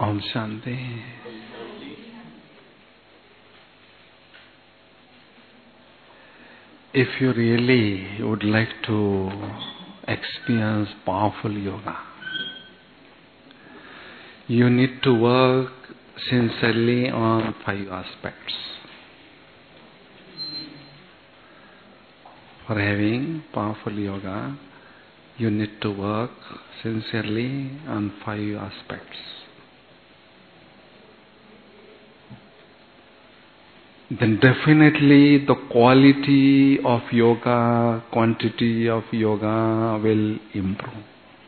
Om Shanti. If you really would like to experience powerful yoga, you need to work sincerely on 5 aspects. For having powerful yoga, you need to work sincerely on 5 aspects. Then definitely the quality of yoga, quantity of yoga will improve.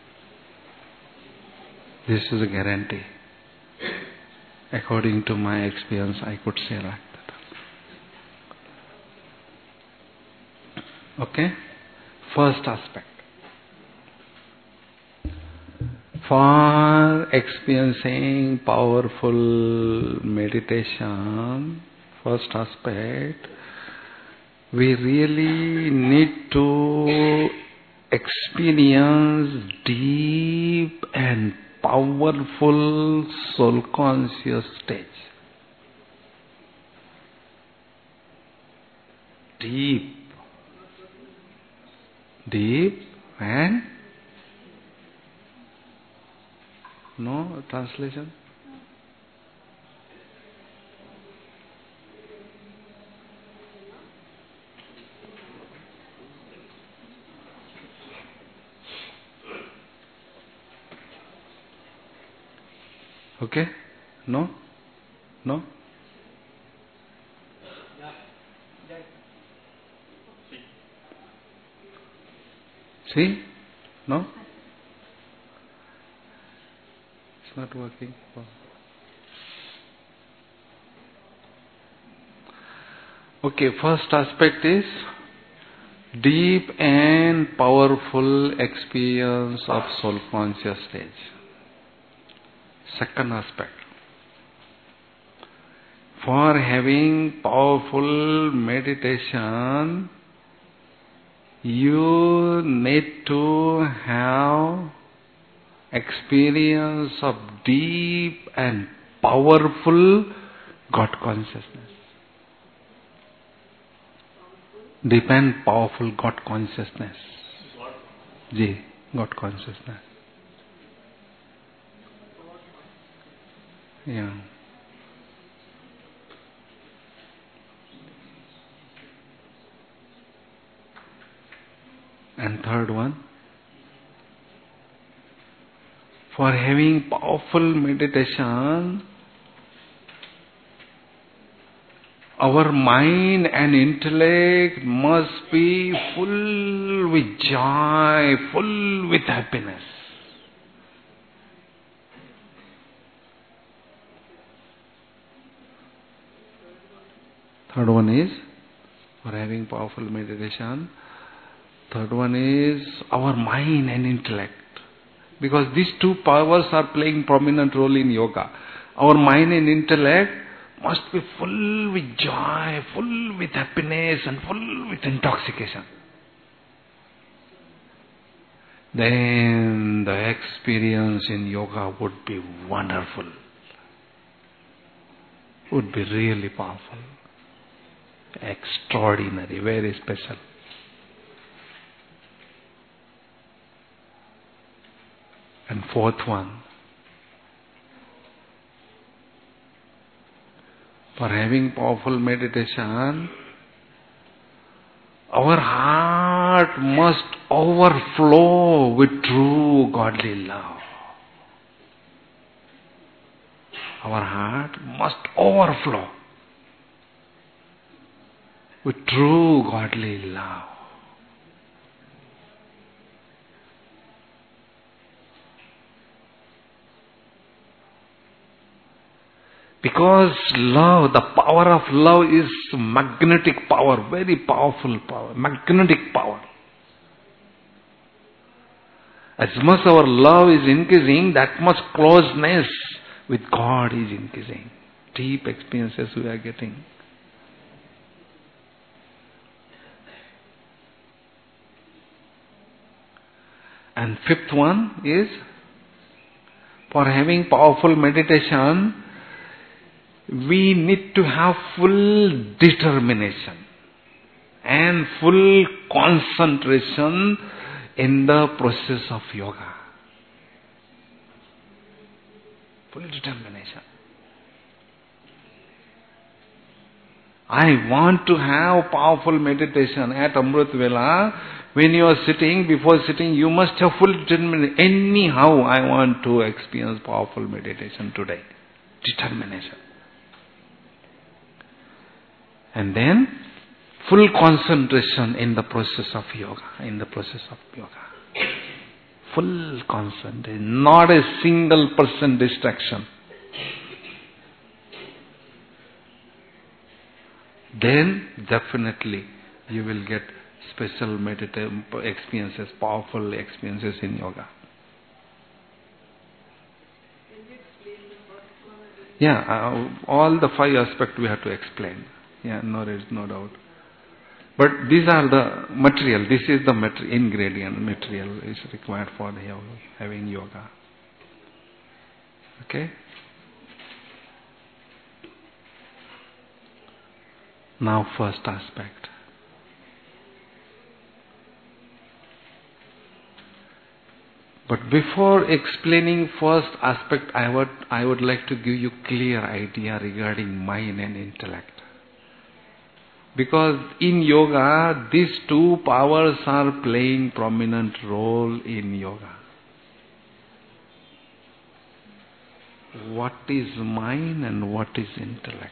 This is a guarantee. According to my experience, I could say like that. Okay? First aspect. For experiencing powerful meditation, first aspect, we really need to experience deep and powerful soul conscious stage. Deep and no translation? Okay? No? No? See? No? It's not working. Okay, first aspect is deep and powerful experience of soul conscious stage. Second aspect, for having powerful meditation, you need to have experience of deep and powerful God consciousness. Deep and powerful God consciousness. Ji, God consciousness. Yeah. And third one, for having powerful meditation, our mind and intellect must be full with joy, full with happiness. Third one is, for having powerful meditation, third one is our mind and intellect. Because these 2 powers are playing prominent role in yoga. Our mind and intellect must be full with joy, full with happiness and full with intoxication. Then the experience in yoga would be wonderful. Would be really powerful. Extraordinary, very special. And fourth one, for having powerful meditation, our heart must overflow with true godly love. Our heart must overflow with true godly love. Because love, the power of love is magnetic power, very powerful power, magnetic power. As much our love is increasing, that much closeness with God is increasing. Deep experiences we are getting. And fifth one is, For having powerful meditation, we need to have full determination and full concentration in the process of yoga. Full determination. I want to have powerful meditation at Amrit Vela. When you are sitting, before sitting, you must have full determination. Anyhow, I want to experience powerful meditation today. Determination. And then, full concentration in the process of yoga. Full concentration. Not a single % distraction. Then definitely you will get special meditative experiences, powerful experiences in yoga. Yeah, all the 5 aspects we have to explain. Yeah, no doubt. But these are the material. This is the ingredient material is required for having yoga. Okay? Now first aspect. But before explaining first aspect, I would like to give you clear idea regarding mind and intellect. Because in yoga, these 2 powers are playing prominent role in yoga. What is mind and what is intellect?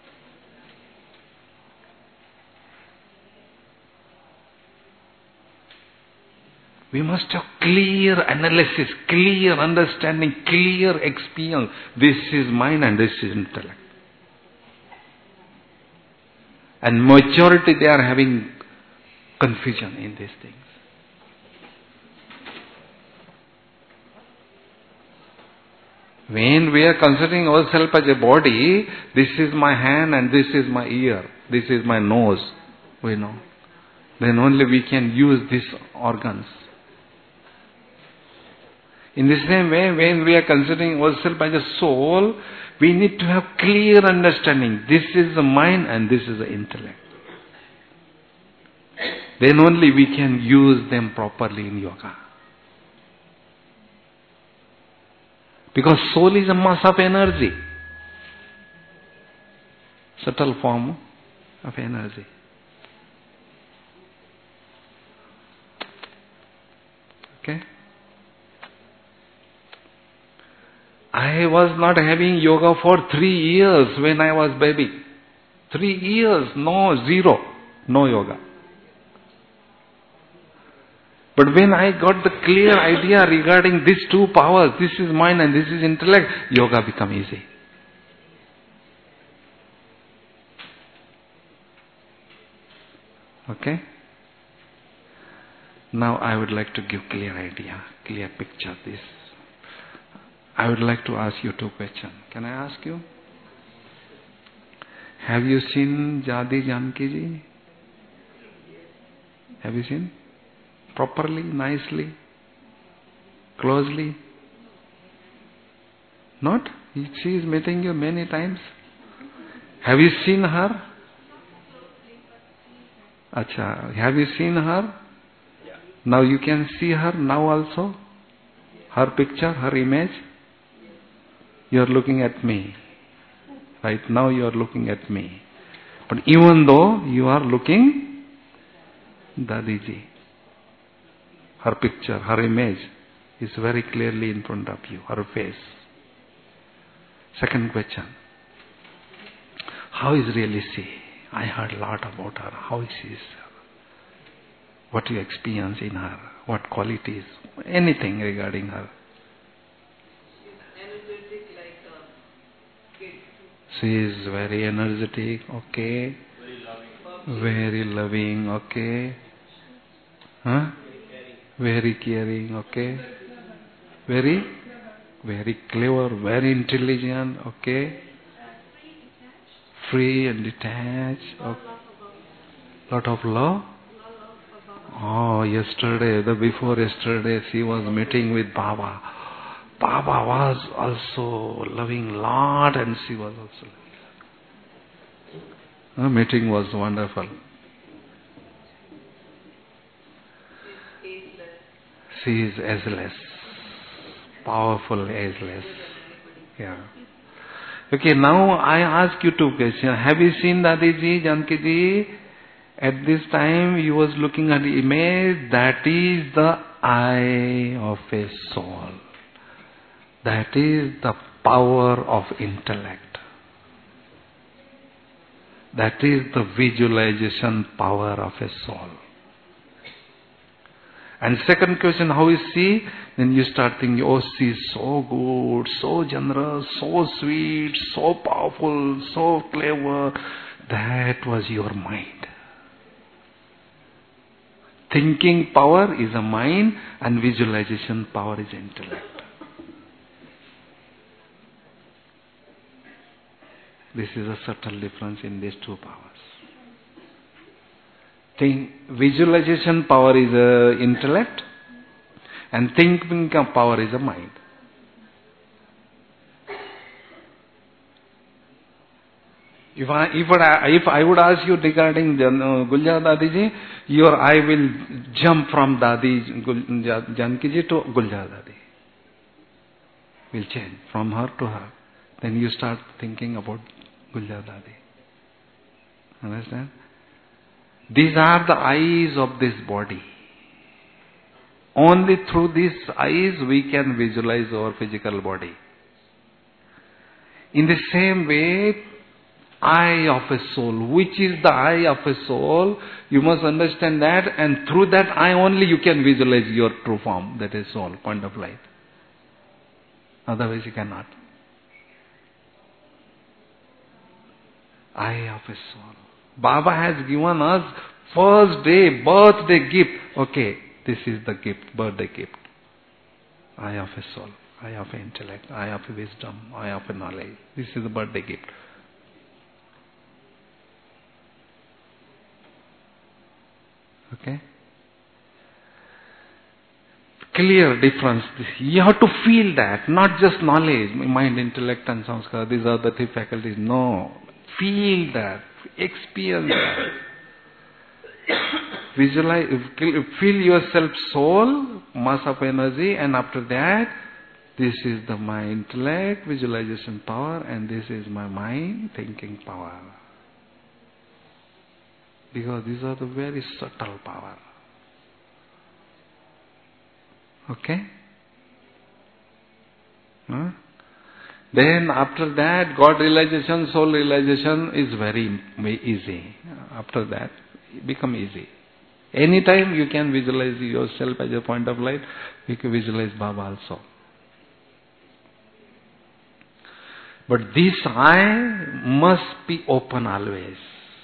We must have clear analysis, clear understanding, clear experience. This is mind and this is intellect. And majority they are having confusion in these things. When we are considering ourselves as a body, this is my hand and this is my ear, this is my nose, we know. Then only we can use these organs. In the same way, when we are considering ourselves as a soul, we need to have clear understanding. This is the mind and this is the intellect. Then only we can use them properly in yoga. Because soul is a mass of energy. Subtle form of energy. Okay? I was not having yoga for 3 years when I was baby. 3 years, zero, no yoga. But when I got the clear idea regarding these 2 powers, this is mind and this is intellect, yoga become easy. Okay? Now I would like to give clear idea, clear picture of this. I would like to ask you 2 questions. Can I ask you? Have you seen Jadi Janki ji? Have you seen? Properly, nicely, closely? Not? She is meeting you many times. Have you seen her? Acha, have you seen her? Now you can see her now also? Her picture, her image? You are looking at me. Right now you are looking at me. But even though you are looking Dadiji, her picture, her image is very clearly in front of you, her face. Second question. How is really she? I heard a lot about her. How is she? What you experience in her? What qualities? Anything regarding her? She is very energetic, okay. Very loving, okay. Huh? Very caring, okay. Very clever, very intelligent, okay. Free and detached. Okay. Lot of love. Oh, before yesterday, she was meeting with Baba. Baba was also loving lot and she was also loving. The meeting was wonderful. She is ageless. Powerful ageless. Yeah. Okay, now I ask you two questions. Have you seen Dadiji, Janki-ji? At this time, you was looking at the image. That is the eye of a soul. That is the power of intellect. That is the visualization power of a soul. And second question, how is she? Then you start thinking, oh, she is so good, so generous, so sweet, so powerful, so clever. That was your mind. Thinking power is a mind and visualization power is intellect. This is a subtle difference in these two powers. Visualization power is intellect and thinking power is a mind. If I would ask you regarding Gulja Dadiji, your eye will jump from Janki ji to Gulja Dadi. Will change from her to her. Then you start thinking about Gulja Dadi. Understand? These are the eyes of this body. Only through these eyes we can visualize our physical body. In the same way, eye of a soul. Which is the eye of a soul? You must understand that, and through that eye only you can visualize your true form, that is soul, point of light. Otherwise you cannot. Eye of a soul. Baba has given us first day, birthday gift. Okay, this is the gift, birthday gift. Eye of a soul, eye of intellect, eye of wisdom, eye of knowledge. This is the birthday gift. Okay? Clear difference. You have to feel that, not just knowledge, mind, intellect and samskara. These are the three faculties. No. Feel that. Experience that. Visualize, feel yourself soul, mass of energy, and after that, this is my intellect, visualization power, and this is my mind, thinking power. Because these are the very subtle power. Okay? Huh? Then after that, God realization, soul realization is very easy. After that, it becomes easy. Anytime you can visualize yourself as a point of light, you can visualize Baba also. But this eye must be open always.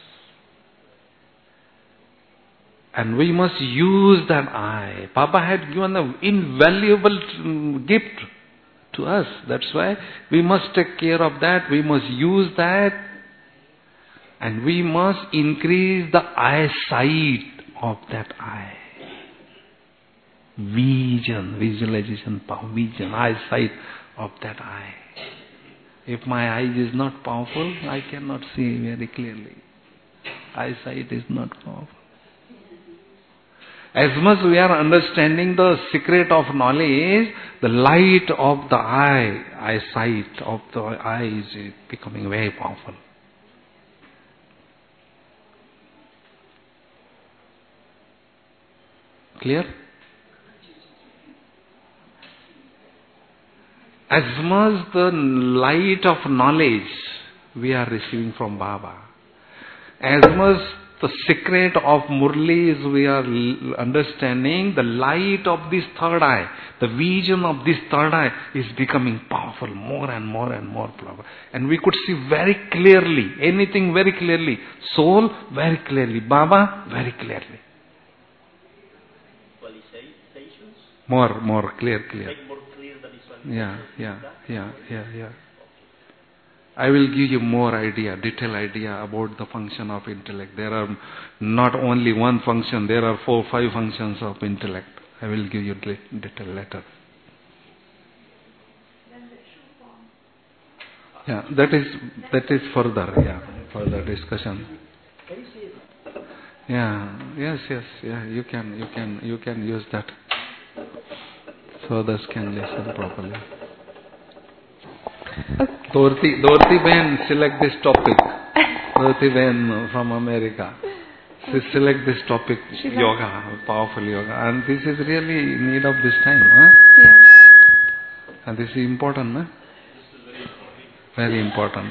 And we must use that eye. Baba had given an invaluable gift to us. That's why we must take care of that. We must use that. And we must increase the eyesight of that eye. Vision, visualization power, vision, eyesight of that eye. If my eye is not powerful, I cannot see very clearly. Eyesight is not powerful. As much we are understanding the secret of knowledge, the light of the eye, eyesight of the eye is becoming very powerful. Clear? As much the light of knowledge we are receiving from Baba, as much the secret of Murlis we are understanding, the light of this third eye, the vision of this third eye is becoming powerful, more and more and more powerful. And we could see very clearly, anything very clearly, soul very clearly, Baba very clearly. More clear. Make more clear the visualization. Yeah. I will give you more idea, detailed idea about the function of intellect. There are not only one function, there are 4 or 5 functions of intellect. I will give you detail later. Yeah, that is further discussion. Can you say that? Yeah, yes, yeah, you can use that so others can listen properly. Dorti Ben, select this topic. Dorti Ben from America. Select this topic, yoga, powerful yoga. And this is really in need of this time. Huh? Yeah. And this is important, huh? Very important.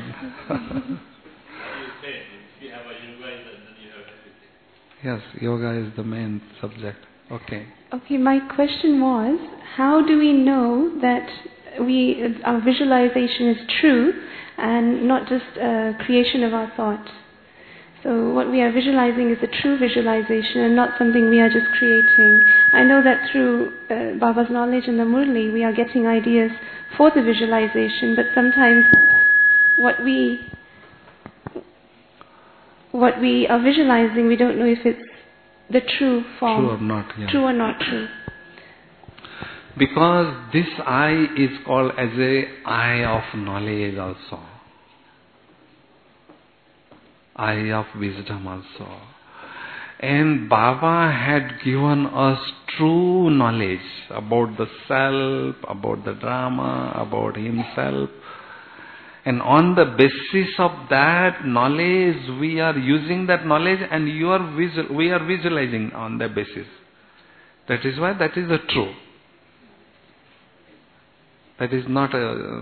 Yes, yoga is the main subject. Okay. Okay, my question was, how do we know that our visualization is true and not just a creation of our thoughts? So what we are visualizing is a true visualization and not something we are just creating. I know that through Baba's knowledge and the Murli, we are getting ideas for the visualization, but sometimes what we are visualizing, we don't know if it's the true form. True or not, yeah. True or not true. Because this eye is called as a eye of knowledge also. Eye of wisdom also. And Baba had given us true knowledge about the self, about the drama, about himself. And on the basis of that knowledge, we are using that knowledge and we are visualizing on that basis. That is why that is the true. That is not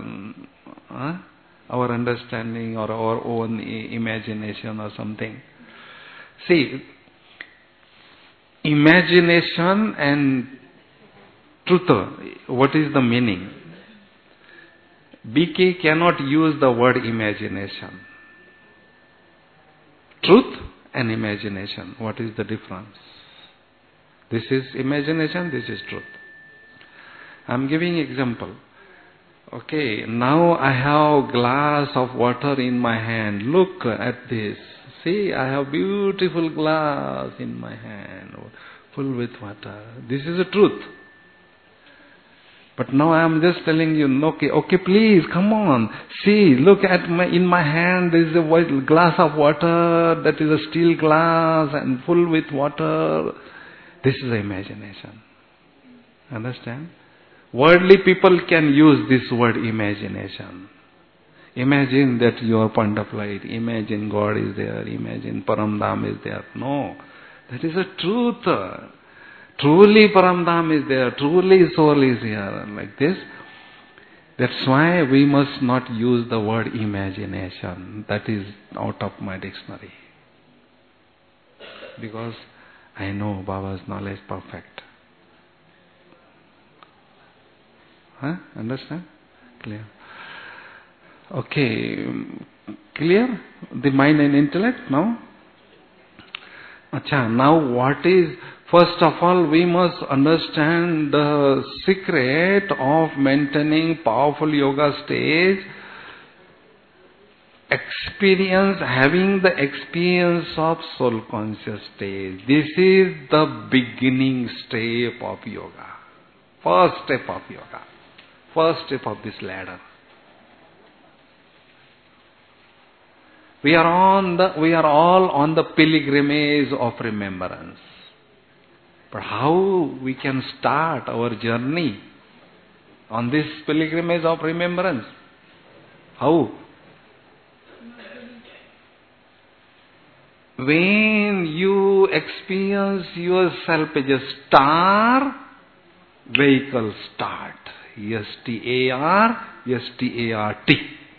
our understanding or our own imagination or something. See, imagination and truth, what is the meaning? BK cannot use the word imagination. Truth and imagination, what is the difference? This is imagination, this is truth. I am giving example. Okay, now I have glass of water in my hand. Look at this. See, I have beautiful glass in my hand, full with water. This is the truth. But now I am just telling you, okay, please, come on. See, look at in my hand there is a white glass of water, that is a steel glass and full with water. This is the imagination. Understand? Worldly people can use this word imagination. Imagine that your point of light. Imagine God is there. Imagine Paramdham is there. No. That is a truth. Truly Paramdham is there. Truly soul is here. Like this. That's why we must not use the word imagination. That is out of my dictionary. Because I know Baba's knowledge perfect. Huh? Understand? Clear? Okay. Clear? The mind and intellect now? Acha, now what is... First of all, we must understand the secret of maintaining powerful yoga stage. Having the experience of soul conscious stage. This is the beginning step of yoga. First step of yoga. First step of this ladder. We are all on the pilgrimage of remembrance. But how we can start our journey on this pilgrimage of remembrance? How? When you experience yourself as a star, vehicle start. S-T-A-R, S-T-A-R-T.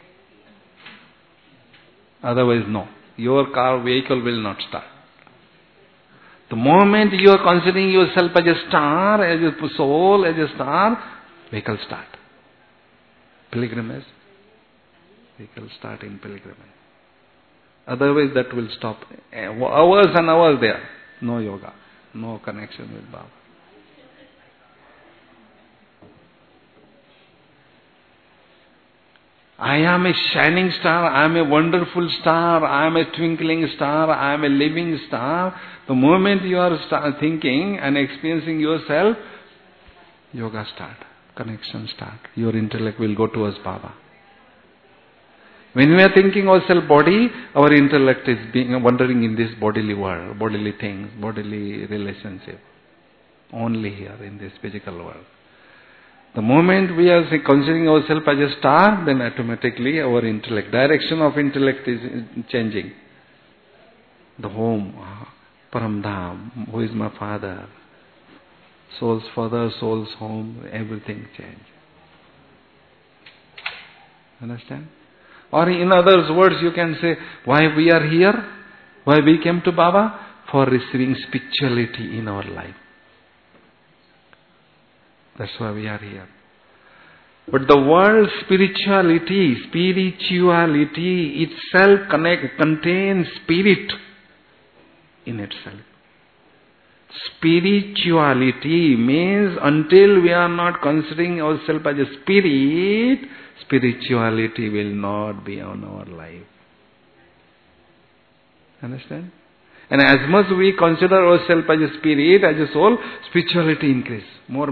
Otherwise, no. Your car vehicle will not start. The moment you are considering yourself as a star, as a soul, as a star, vehicle start. Pilgrimage. Vehicle start in pilgrimage. Otherwise, that will stop. Hours and hours there. No yoga. No connection with Baba. I am a shining star, I am a wonderful star, I am a twinkling star, I am a living star. The moment you are thinking and experiencing yourself, yoga start, connection start. Your intellect will go towards Baba. When we are thinking ourselves body, our intellect is wandering in this bodily world, bodily things, bodily relationship. Only here in this physical world. The moment we are considering ourselves as a star, then automatically our intellect, direction of intellect is changing. The home, Paramdham, who is my father, soul's father, soul's home, everything change. Understand? Or in other words, you can say, why we are here, why we came to Baba? For receiving spirituality in our life. That's why we are here. But the word spirituality itself contains spirit in itself. Spirituality means until we are not considering ourselves as a spirit, spirituality will not be on our life. Understand? And as much we consider ourselves as a spirit, as a soul, spirituality increase. More.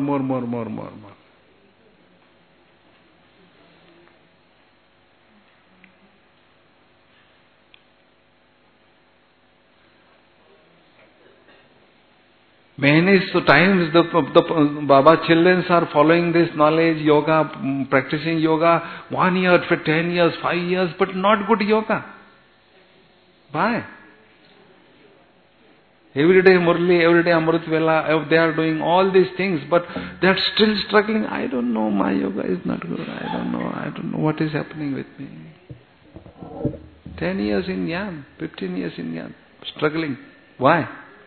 Many times the Baba children are following this knowledge, yoga, practicing yoga 1 year, for 10 years, 5 years, but not good yoga. Why? Every day Murli, every day Amrit Vela, they are doing all these things, but they are still struggling. I don't know, my yoga is not good. I don't know what is happening with me. 10 years in Yan, 15 years in Yan, struggling. Why?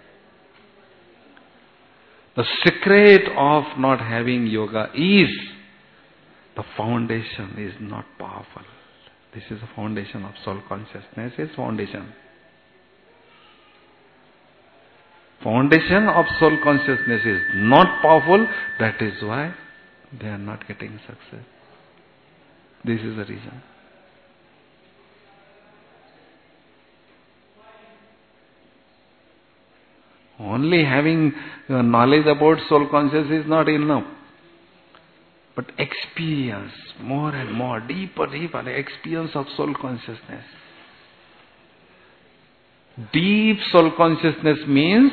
The secret of not having yoga is the foundation is not powerful. This is the foundation of soul consciousness, is foundation. Foundation of soul consciousness is not powerful. That is why they are not getting success. This is the reason. Only having knowledge about soul consciousness is not enough. But experience more and more, deeper experience of soul consciousness. Deep soul consciousness means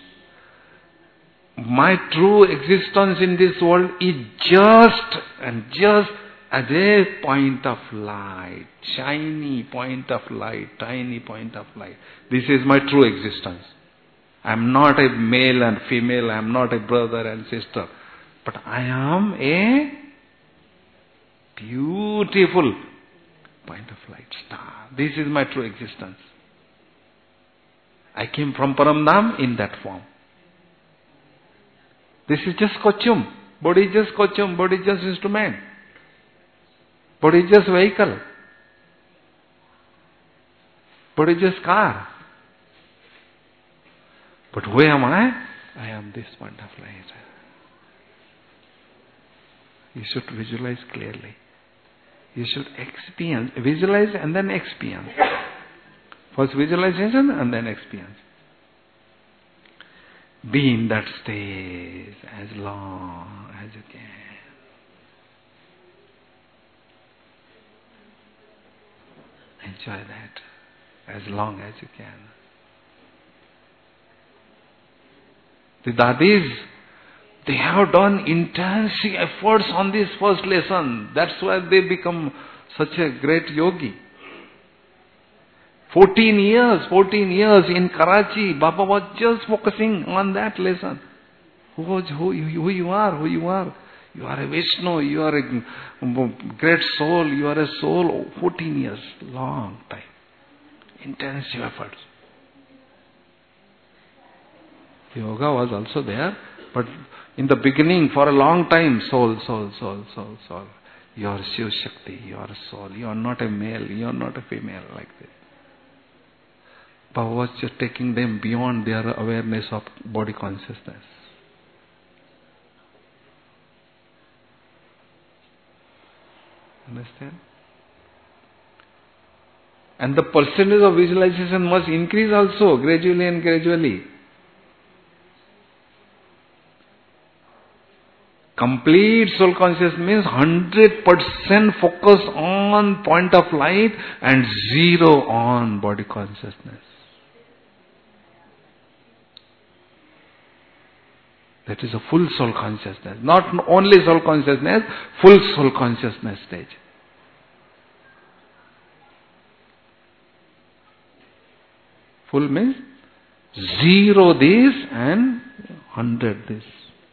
my true existence in this world is just as a point of light, shiny point of light, tiny point of light. This is my true existence. I am not a male and female, I am not a brother and sister, but I am a beautiful point of light, star. This is my true existence. I came from Paramdham in that form. This is just costume. Body is just costume. Body is just instrument. Body is just vehicle. Body is just car. But who am I? I am this point of light. You should visualize clearly. You should experience, visualize and then experience. First visualization and then experience. Be in that stage as long as you can. Enjoy that as long as you can. The Dadis, they have done intense efforts on this first lesson. That's why they become such a great yogi. 14 years in Karachi, Baba was just focusing on that lesson. Who you are. You are a Vishnu, you are a great soul, you are a soul. 14 years, long time. Intensive efforts. Yoga was also there, but in the beginning, for a long time, soul. You are Shiv Shakti, you are a soul. You are not a male, you are not a female like this. Baba was just taking them beyond their awareness of body consciousness. Understand? And the percentage of visualization must increase also, gradually and gradually. Complete soul consciousness means 100% focus on point of light and zero on body consciousness. That is a full soul consciousness. Not only soul consciousness, full soul consciousness stage. Full means zero this and 100 this.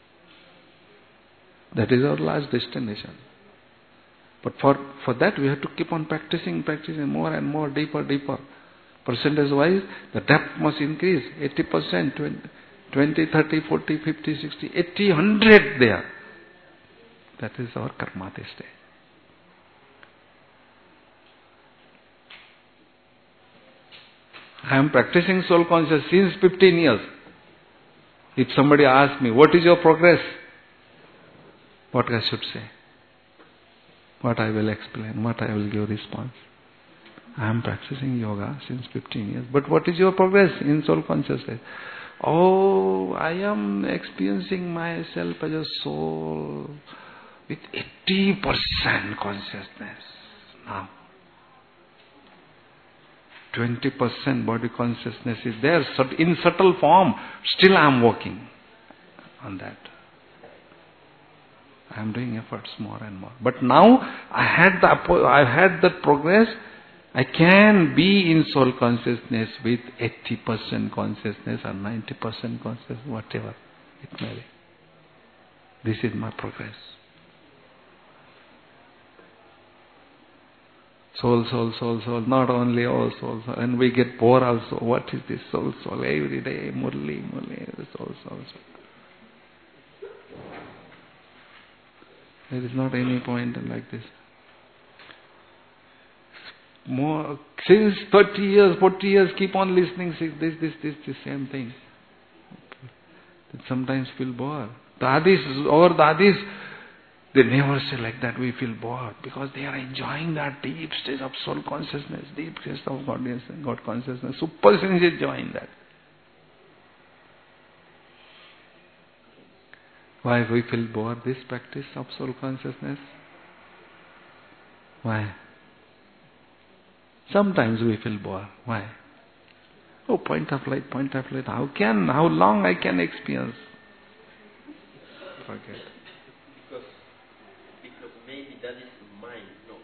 That is our last destination. But for that we have to keep on practicing more and more, deeper. Percentage wise, the depth must increase. 80%, 20, 30, 40, 50, 60, 80, 100 there. That is our karmati stage. I am practicing soul consciousness since 15 years. If somebody asks me, what is your progress? What I should say? What I will explain? What I will give response? I am practicing yoga since 15 years. But what is your progress in soul consciousness? Oh, I am experiencing myself as a soul with 80% consciousness now. 20% body consciousness is there in subtle form. Still I am working on that. I am doing efforts more and more. But now I had that progress. I can be in soul consciousness with 80% consciousness or 90% consciousness, whatever it may be. This is my progress. Soul, not only all soul. And we get bored also. What is this soul? Every day, Murli, soul. There is not any point like this. More since 30 years, 40 years, keep on listening this same thing. Sometimes feel bored. The Adis, they never say like that, we feel bored, because they are enjoying that deep state of soul consciousness, deep state of God consciousness. Super sense enjoying that. Why we feel bored, this practice of soul consciousness? Why? Sometimes we feel bored. Why? Oh, point of light. How long I can experience? Forget. Because maybe that is mind, not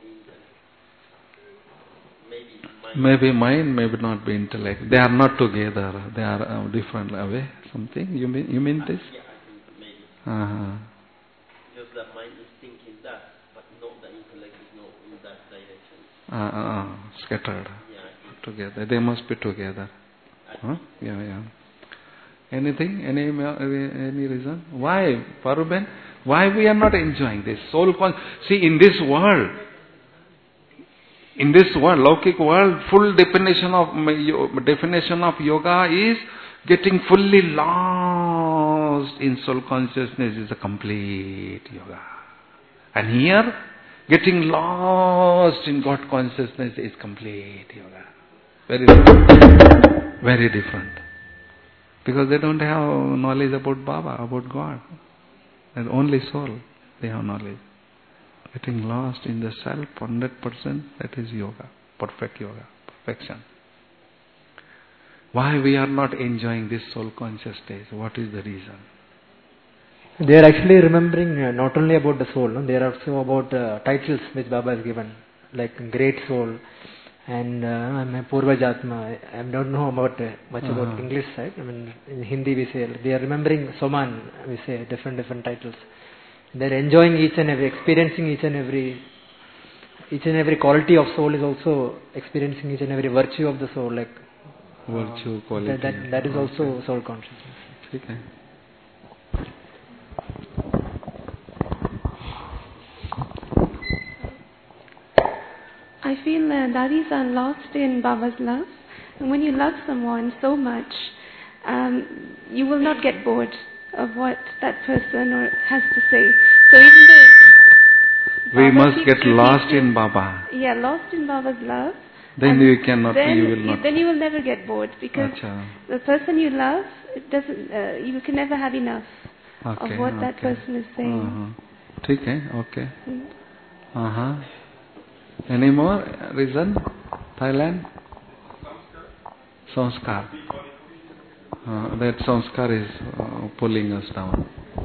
intellect. Maybe mind, maybe not be intellect. They are not together. They are different away. Something? You mean this? Yeah, I think maybe. Because the mind is thinking that, but not the intellect is not in that direction. Scattered. Yeah, together. They must be together. Yeah. Anything? Any reason? Why, Paruben? Why we are not enjoying this soul? See, in this world, Laukik world, full definition of yoga is getting fully lost in soul consciousness is a complete yoga. And here, getting lost in God consciousness is complete yoga. Very different. Very different. Because they don't have knowledge about Baba, about God. And only soul, they have knowledge. Getting lost in the self, 100%, that is yoga. Perfect yoga. Perfection. Why we are not enjoying this soul conscious stage? What is the reason? They are actually remembering not only about the soul, they are also about titles which Baba has given, like Great Soul and Purvajatma. I don't know about much about English side. I mean, in Hindi we say, they are remembering Soman, we say, different titles. They are enjoying each and every, experiencing each and every quality of soul is also experiencing each and every virtue of the soul, like virtue, quality. That is also soul consciousness. Okay. I feel Dadis are lost in Baba's love. And when you love someone so much, you will not get bored of what that person has to say. So even though we must get lost in Baba. Yeah, lost in Baba's love. Then you cannot. Then you will never get bored, because the person you love, you can never have enough Okay, of what that okay. person is saying. ठीक है, okay. Any more reason? Thailand? Sanskar. That sanskar is pulling us down.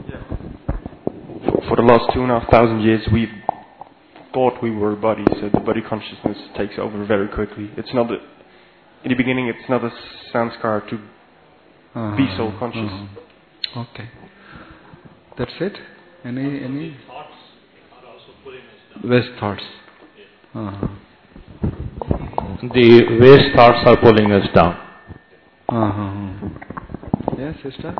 For the last 2,500 years, we've thought we were bodies, so the body consciousness takes over very quickly. It's not in the beginning, it's not a sanskar to be soul conscious. Okay. That's it? Any? Thoughts are also pulling us down. Waste thoughts. The waste thoughts are pulling us down. Yes, sister?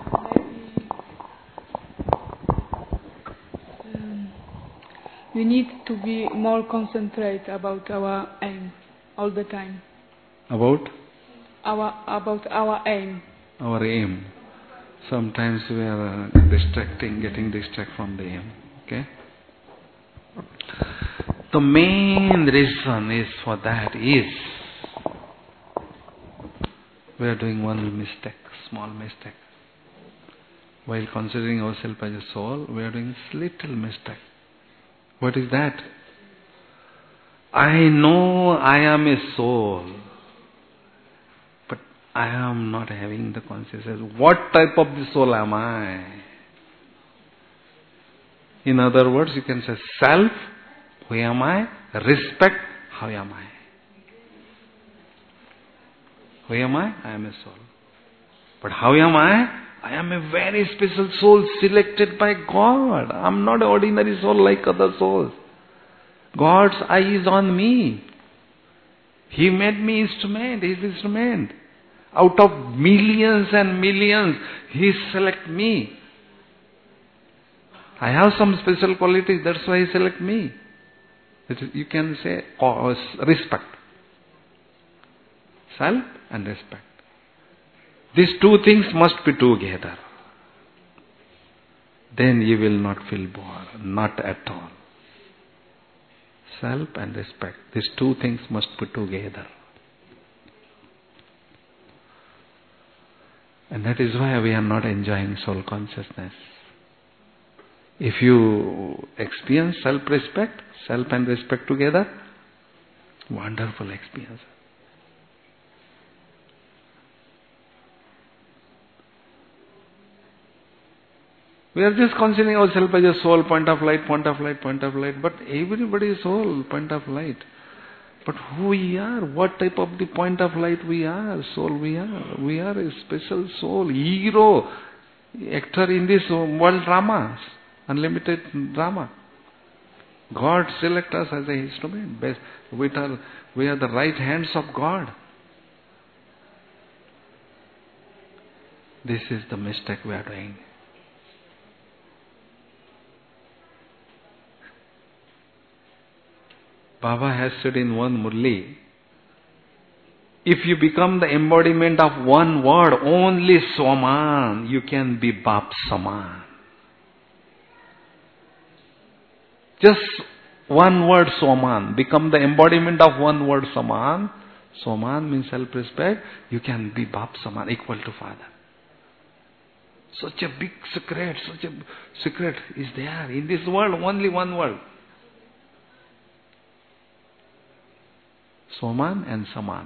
We need to be more concentrate about our aim all the time. About? About our aim. Our aim. Sometimes we are getting distracted from the aim. Okay? The main reason is for that is we are doing one mistake, small mistake. While considering ourselves as a soul, we are doing little mistake. What is that? I know I am a soul, but I am not having the consciousness. What type of the soul am I? In other words, you can say self, who am I? Respect, how am I? Who am I? I am a soul. But how am I? I am a very special soul selected by God. I am not an ordinary soul like other souls. God's eye is on me. He made me instrument, His instrument. Out of millions and millions, He select me. I have some special qualities, that's why He select me. You can say respect. Self and respect. These two things must be together. Then you will not feel bored, not at all. Self and respect. These two things must be together. And that is why we are not enjoying soul consciousness. If you experience self-respect, self and respect together, wonderful experience. We are just considering ourselves as a soul, point of light, point of light, point of light. But everybody is soul, point of light. But who we are, what type of the point of light we are, soul we are. We are a special soul, hero, actor in this world drama, unlimited drama. God select us as an instrument. We are the right hands of God. This is the mistake we are doing. Baba has said in one Murli, if you become the embodiment of one word, only Swaman, you can be Bap Saman. Just one word Swaman, become the embodiment of one word Saman. Swaman means self-respect, you can be Bap Saman, equal to Father. Such a big secret, is there. In this world, only one word. Swaman and Saman.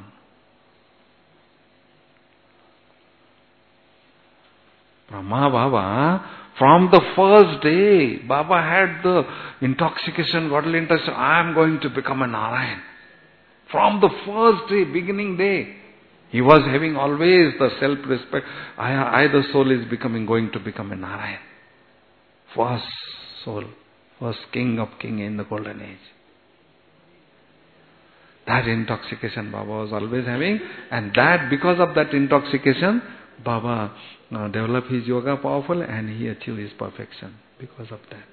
Brahma Baba, from the first day, Baba had the intoxication, godly intoxication, I am going to become a Narayan. From the first day, beginning day, he was having always the self-respect. I the soul is going to become a Narayan. First soul, first king of king in the golden age. That intoxication Baba was always having, and that because of that intoxication, Baba developed his yoga powerful and he achieved his perfection because of that.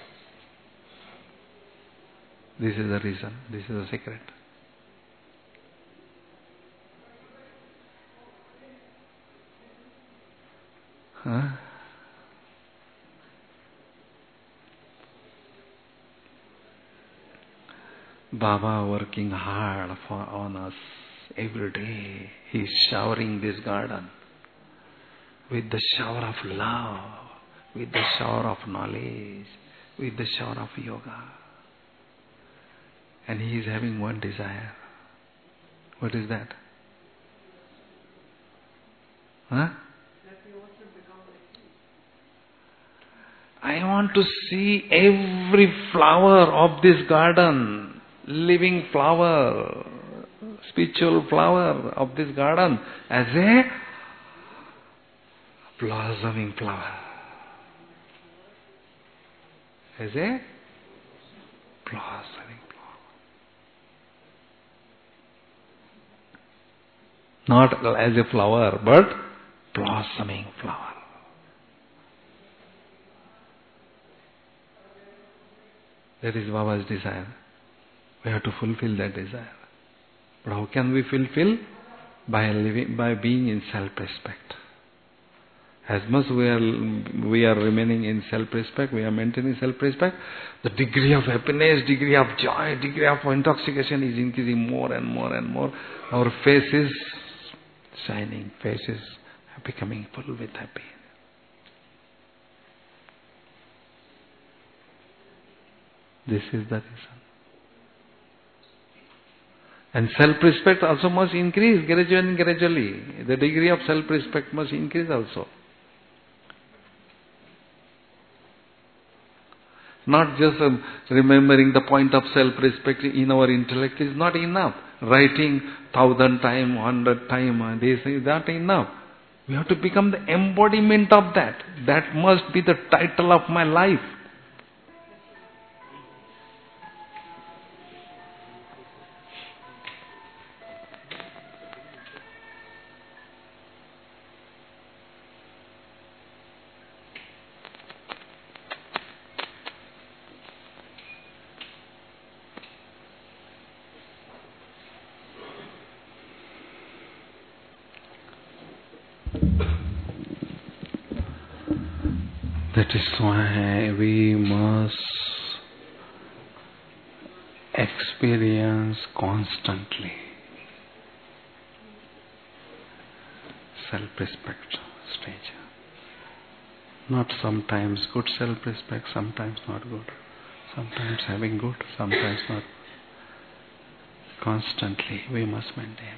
This is the reason, this is the secret. Huh? Baba working hard on us every day. He is showering this garden with the shower of love, with the shower of knowledge, with the shower of yoga. And he is having one desire. What is that? Huh? I want to see every flower of this garden, living flower, spiritual flower of this garden as a blossoming flower. As a blossoming flower. Not as a flower, but blossoming flower. That is Baba's desire. We have to fulfill that desire. But how can we fulfill? By being in self-respect. As much we are remaining in self-respect, we are maintaining self-respect, the degree of happiness, degree of joy, degree of intoxication is increasing more and more and more. Our face is shining, face is becoming full with happiness. This is the reason. And self-respect also must increase gradually. The degree of self-respect must increase also. Not just remembering the point of self-respect in our intellect is not enough. Writing 1,000 times, 100 times, this is not enough. We have to become the embodiment of that. That must be the title of my life. That is why we must experience constantly self-respect stage. Not sometimes good self-respect, sometimes not good. Sometimes having good, sometimes not. Constantly we must maintain.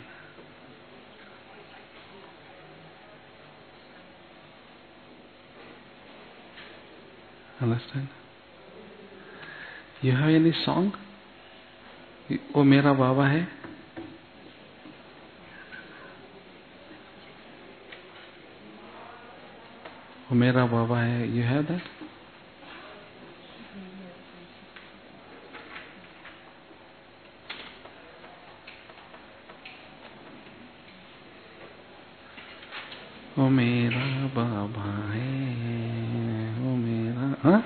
Understand? You have any song? वो मेरा बाबा है. वो मेरा बाबा है. You have that? वो मेरा बाबा है. Huh?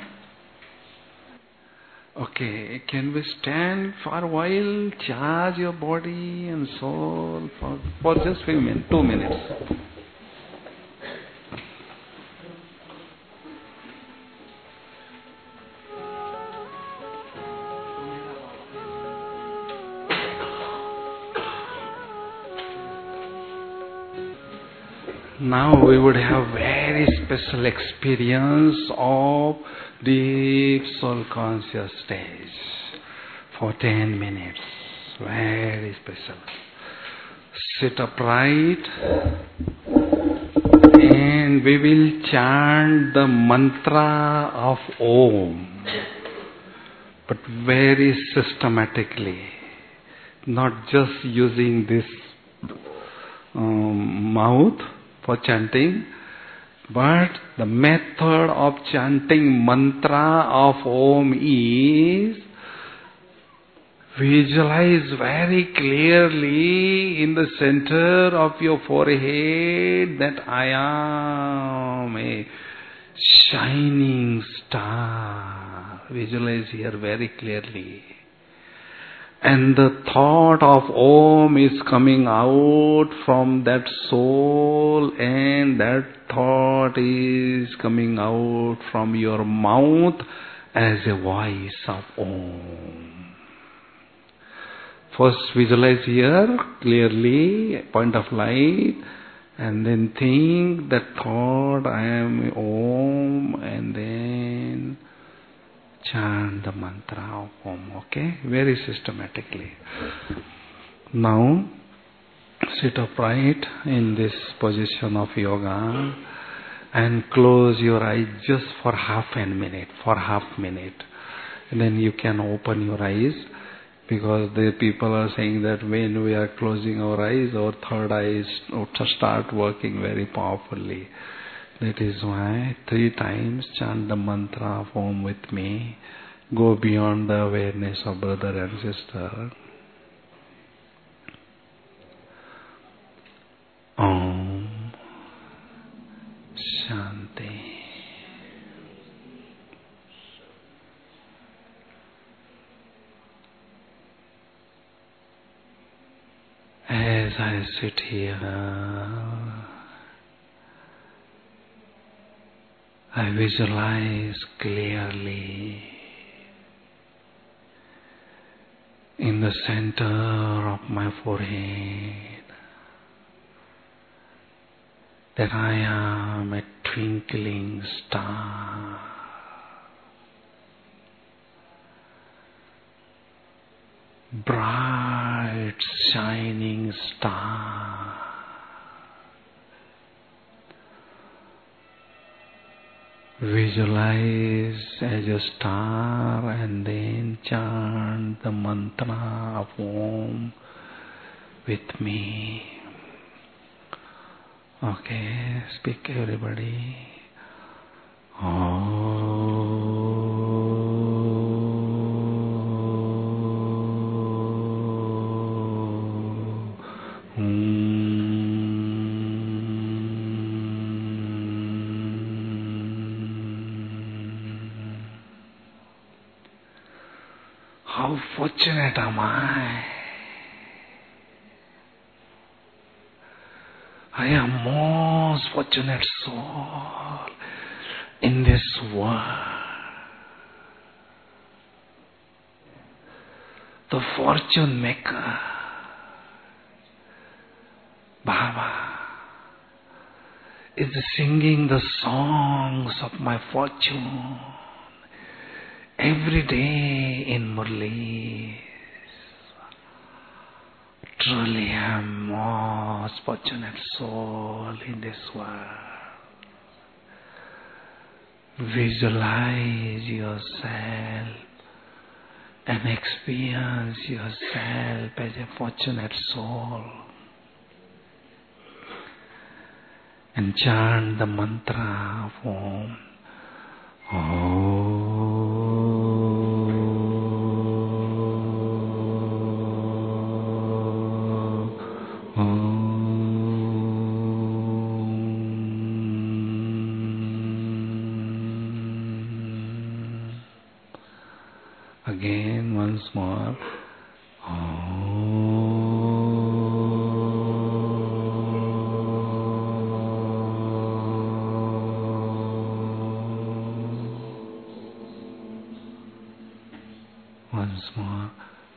Okay, can we stand for a while, charge your body and soul for just few minutes, 2 minutes. Now we would have very special experience of deep soul conscious stage for 10 minutes. Very special. Sit upright and we will chant the mantra of Om, but very systematically, not just using this mouth for chanting, but the method of chanting mantra of Om is visualize very clearly in the center of your forehead that I am a shining star. Visualize here very clearly. And the thought of Om is coming out from that soul, and that thought is coming out from your mouth as a voice of Om. First visualize here clearly, point of light, And then think that thought, I am Om, and then chant the mantra of Om, okay? Very systematically. Now, sit upright in this position of yoga and close your eyes just for half a minute, And then you can open your eyes, because the people are saying that when we are closing our eyes, our third eyes start working very powerfully. That is why 3 times chant the mantra of Om with me. Go beyond the awareness of brother and sister. Om Shanti. As I sit here, I visualize clearly in the center of my forehead that I am a twinkling star. Bright shining star. Visualize as a star and then chant the mantra of Om with me. Okay, speak everybody. How fortunate am I? I am most fortunate soul in this world. The fortune maker, Baba, is singing the songs of my fortune every day in Murli. Truly I am most fortunate soul in this world. Visualize yourself and experience yourself as a fortunate soul. And chant the mantra of Om. Again, once more. Once more.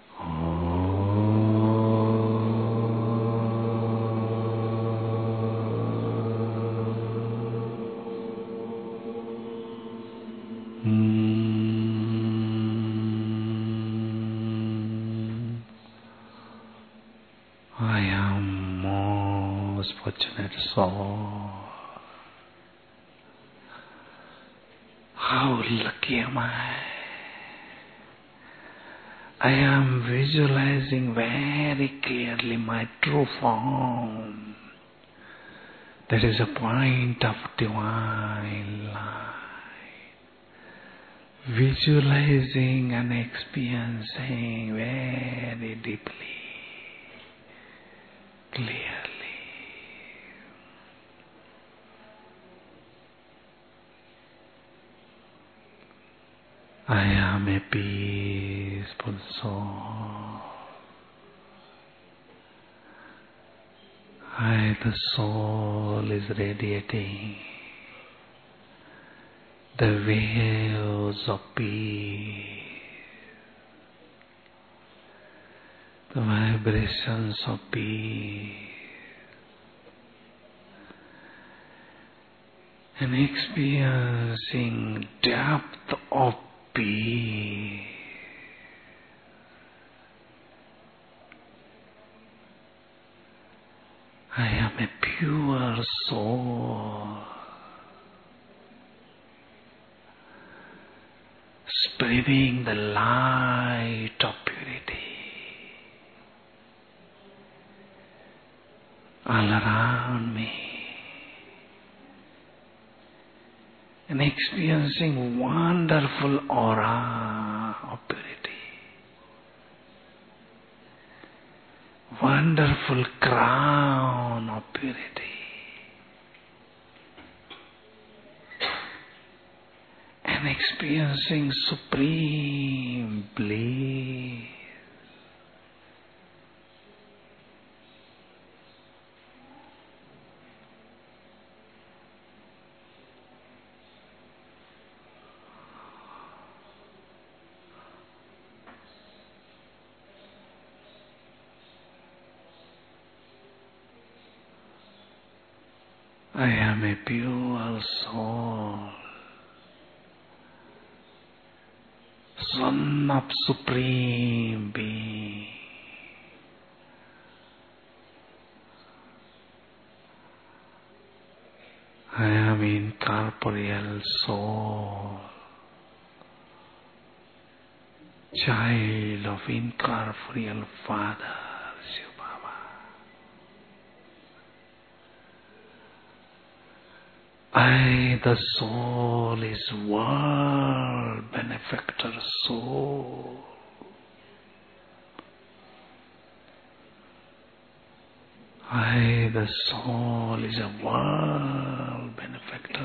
I am most fortunate soul. How lucky am I? I am visualizing very clearly my true form. That is a point of divine light. Visualizing and experiencing very deeply, clearly. I am a peaceful soul. The soul is radiating the waves of peace, the vibrations of peace. and experiencing depth of peace. I am a pure soul, spreading the light of purity all around me, and experiencing wonderful aura of purity, wonderful crown of purity, and experiencing supreme bliss. I am a pure soul, Son of Supreme Being. I am incorporeal soul, child of incorporeal Father, Shiva Baba. I, the soul, is world benefactor soul. I, the soul, is a world benefactor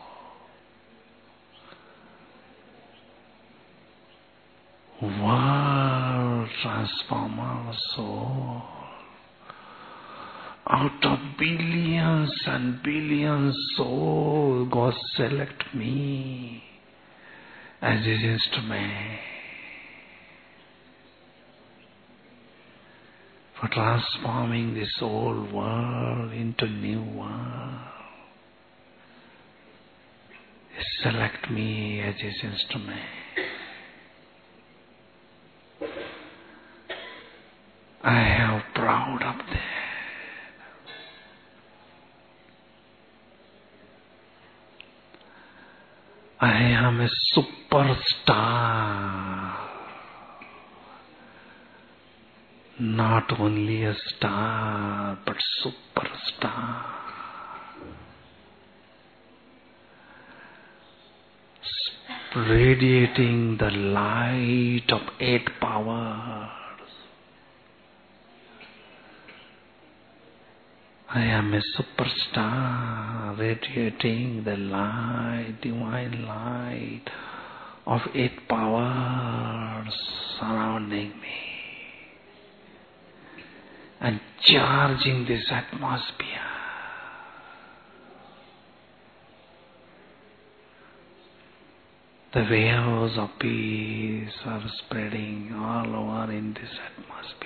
soul. World transformer soul. Out of billions and billions souls, God select me as His instrument for transforming this old world into new world. He select me as His instrument. I am proud of that. I am a superstar, not only a star, but superstar. Radiating the light of 8 powers. I am a superstar radiating the light, divine light of 8 powers surrounding me and charging this atmosphere. The waves of peace are spreading all over in this atmosphere.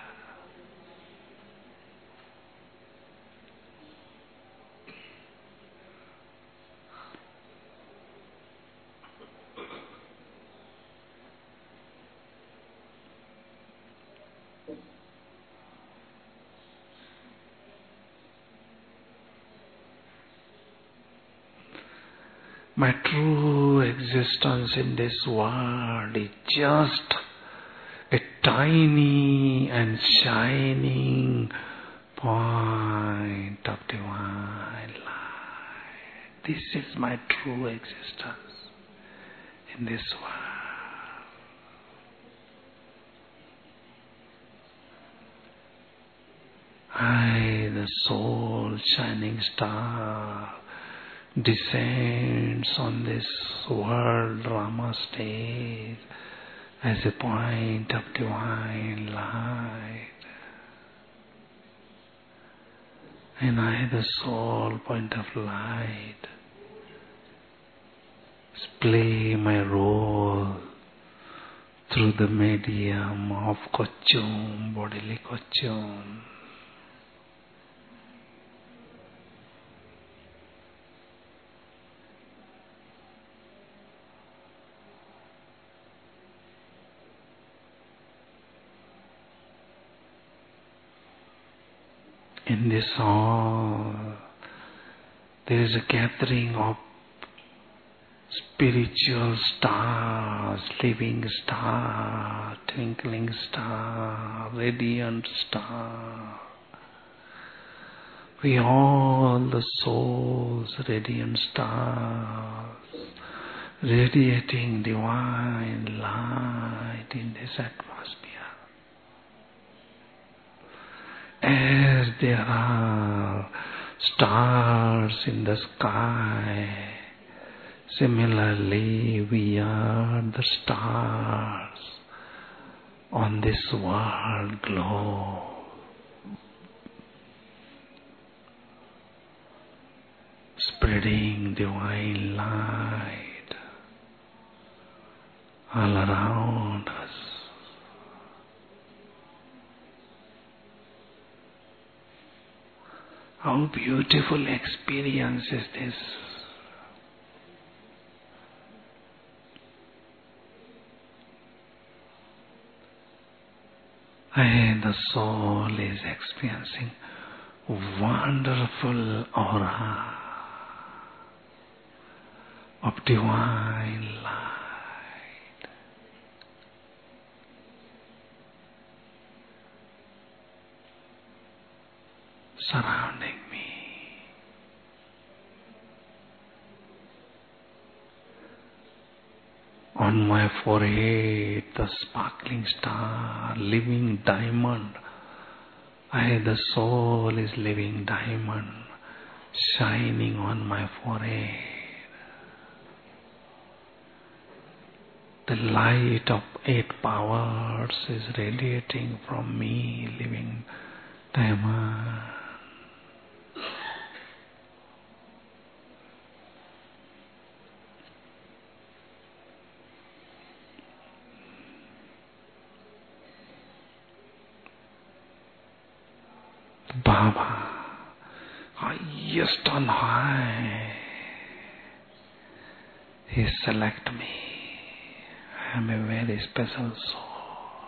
My true existence in this world is just a tiny and shining point of divine light. This is my true existence in this world. I, the soul shining star, descends on this world drama stage as a point of divine light. And I, the soul point of light, play my role through the medium of costume, bodily costume. In this hall, there is a gathering of spiritual stars, living star, twinkling star, radiant star. We all the souls, radiant stars, radiating divine light in this atmosphere. As there are stars in the sky, similarly we are the stars on this world globe. Spreading divine light all around us. How beautiful experience is this? And the soul is experiencing wonderful aura of divine light. Surrounding me. On my forehead, the sparkling star, living diamond. The soul is living diamond, shining on my forehead. The light of 8 powers is radiating from me, living diamond. Baba, highest on high, He select me. I am a very special soul.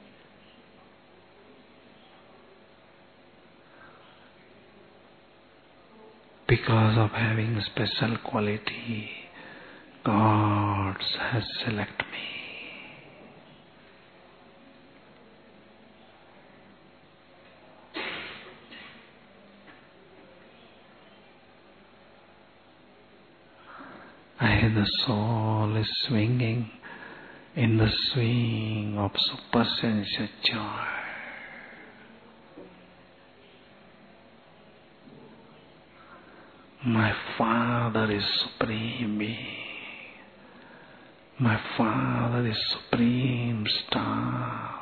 Because of having special quality, God has selected me. The soul is swinging in the swing of supersensuous joy. My Father is Supreme Being. My Father is Supreme Star.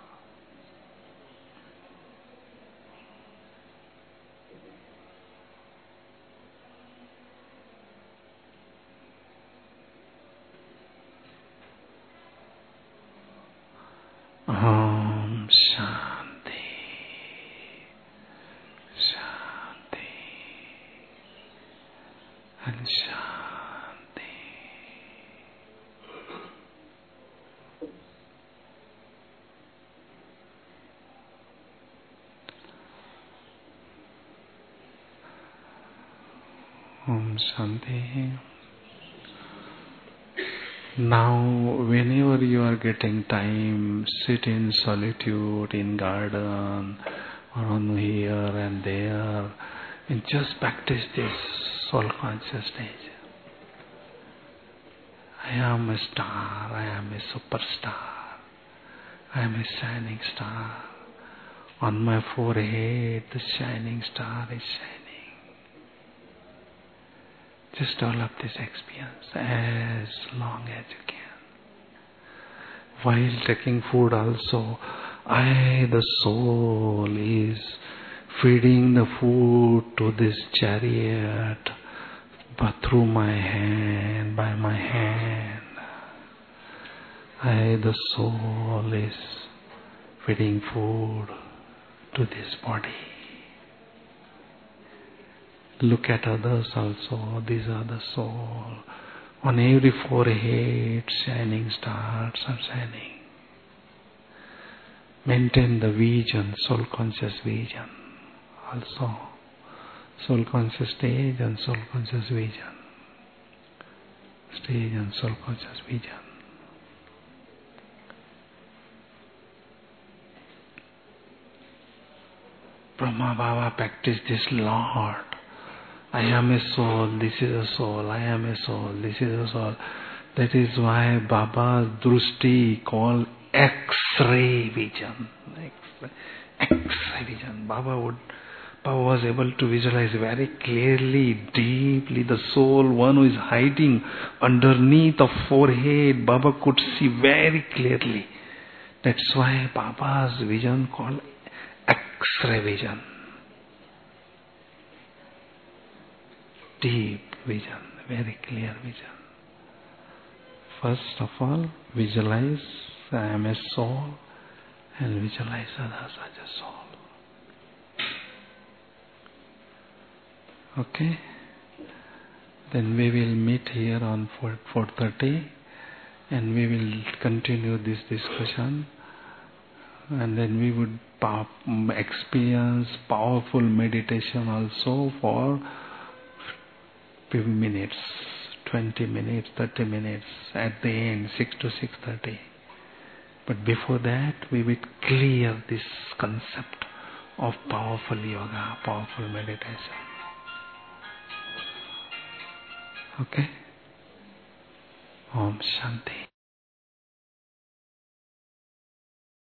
Om Shanti, Shanti, and Shanti. Om Shanti. Now, whenever you are getting time, sit in solitude, in garden, or on here and there, and just practice this soul consciousness. I am a star, I am a superstar, I am a shining star. On my forehead, the shining star is shining. Just develop this experience as long as you can. While taking food also, the soul is feeding the food to this chariot, but through my hand, by my hand. The soul is feeding food to this body. Look at others also, these are the soul. On every forehead, shining stars are shining. Maintain the vision, soul conscious vision also. Soul conscious stage and soul conscious vision. Stage and soul conscious vision. Brahma Baba practiced this lot. I am a soul, this is a soul, I am a soul, this is a soul. That is why Baba's drushti called X-ray vision. X-ray vision. Baba was able to visualize very clearly, deeply the soul, one who is hiding underneath the forehead. Baba could see very clearly. That's why Baba's vision called X-ray vision. Deep vision, very clear vision. First of all, visualize I am a soul and visualize others as a soul. Okay? Then we will meet here on 4:30 and we will continue this discussion, and then we would experience powerful meditation also for few minutes, 20 minutes, 30 minutes, at the end 6 to 6:30. But before that we will clear this concept of powerful yoga, powerful meditation. Okay? Om Shanti.